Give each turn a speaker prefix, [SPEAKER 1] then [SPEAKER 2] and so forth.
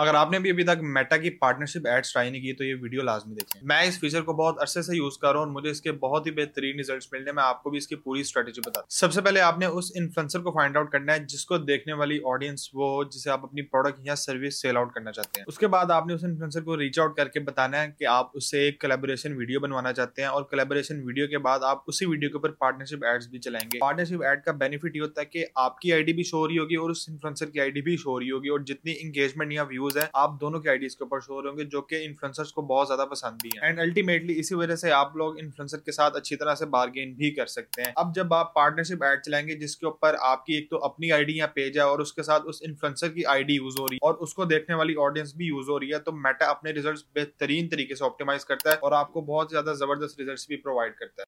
[SPEAKER 1] अगर आपने भी अभी तक मेटा की पार्टनरशिप एड्स ट्राई नहीं की तो ये वीडियो लाजमी देखें। मैं इस फीचर को बहुत अरसे से यूज कर रहा हूँ और मुझे इसके बहुत ही बेहतरीन रिजल्ट्स मिलने। मैं आपको भी इसकी पूरी स्ट्रेटेजी बता दूं। सबसे पहले आपने उस इन्फ्लुएंसर को फाइंड आउट करना है जिसको देखने वाली ऑडियंस वो हो, जिसे आप अपनी प्रोडक्ट या सर्विस सेल आउट करना चाहते हैं। उसके बाद आपने उस इन्फ्लुएंसर को रीच आउट करके बताना है कि आप उससे एक कोलैबोरेशन वीडियो बनवाना चाहते हैं और कोलैबोरेशन वीडियो के बाद आप उसी वीडियो के ऊपर पार्टनरशिप एड्स भी चलाएंगे। पार्टनरशिप एड का बेनिफिट ये होता है कि आपकी आईडी भी शो हो रही होगी और उस इन्फ्लुएंसर की आईडी भी शो हो रही होगी और जितनी इंगेजमेंट या व्यूज है आप दोनों की आईडीज के ऊपर शो हो रहे होंगे, जो कि इन्फ्लुएंसर्स को बहुत ज्यादा पसंद भी है। एंड अल्टीमेटली इसी वजह से आप लोग इन्फ्लुएंसर के साथ अच्छी तरह से बार्गेन भी कर सकते हैं। अब जब आप पार्टनरशिप एड चलाएंगे जिसके ऊपर आपकी एक तो अपनी आईडी या पेज है और उसके साथ उस इन्फ्लुएंसर की आईडी यूज हो रही है और उसको देखने वाली ऑडियंस भी यूज हो रही है, तो मेटा अपने रिजल्ट्स बेहतरीन तरीके से ऑप्टिमाइज करता है और आपको बहुत ज्यादा जबरदस्त रिजल्ट्स भी प्रोवाइड करता है।